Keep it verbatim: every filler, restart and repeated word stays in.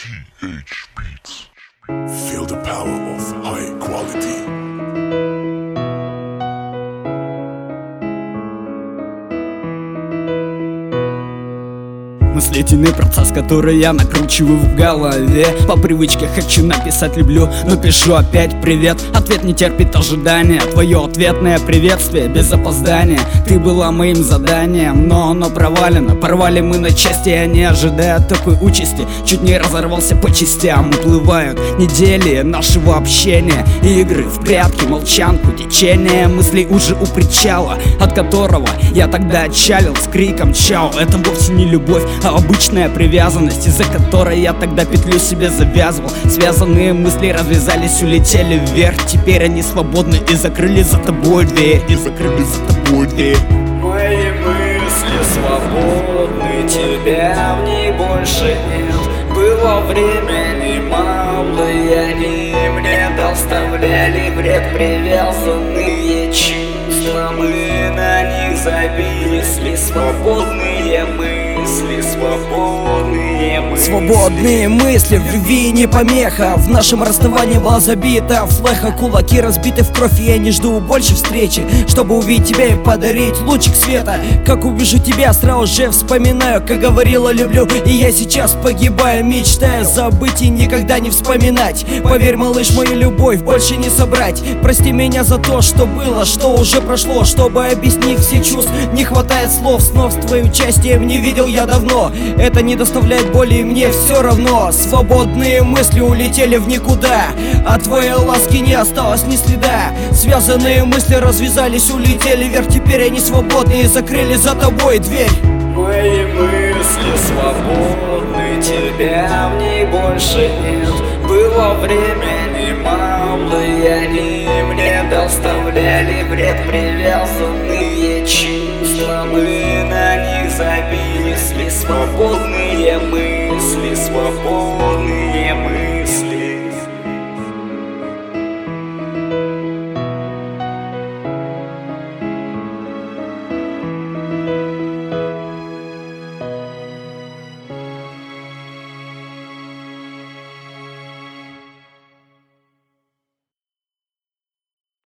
ти эйч Beats. Feel the power of high quality. Мыслительный процесс, который я накручиваю в голове. По привычке хочу написать «люблю», но пишу опять «привет». Ответ не терпит ожидания. Твое ответное приветствие без опоздания. Ты была моим заданием, но оно провалено. Порвали мы на части, я не ожидая такой участи. Чуть не разорвался по частям. Уплывают недели нашего общения. Игры в прятки, молчанку, течение мыслей уже у причала, от которого я тогда отчалил с криком «чао». Это вовсе не любовь, а обычная привязанность, из-за которой я тогда петлю себе завязывал. Связанные мысли развязались, улетели вверх. Теперь они свободны и закрыли за тобой дверь. И закрыли за тобой дверь. Мои мысли свободны, тебя в ней больше нет. Было времени мало, и они мне доставляли вред. Привязанные чувства, мы на них зависли. Свободные мысли, свободные мысли. Свободные мысли, в любви не помеха. В нашем расставании была забита флеха. Кулаки разбиты в кровь, и я не жду больше встречи, чтобы увидеть тебя и подарить лучик света. Как увижу тебя, сразу же вспоминаю, как говорила люблю. И я сейчас погибаю, мечтая забыть и никогда не вспоминать. Поверь, малыш, мою любовь больше не собрать. Прости меня за то, что было, что уже прошло. Чтобы объяснить все чувств, не хватает слов. Снов с твоим участием не видел я давно. Это не доставляет боли, и мне все равно. Свободные мысли улетели в никуда, от твоей ласки не осталось ни следа. Связанные мысли развязались, улетели вверх. Теперь они свободны и закрыли за тобой дверь. Мои мысли свободны, тебя в ней больше нет. Было времени мало, и они мне доставляли вред. Привязанные чувства, мы на них зависли. Свободные мысли, свободные.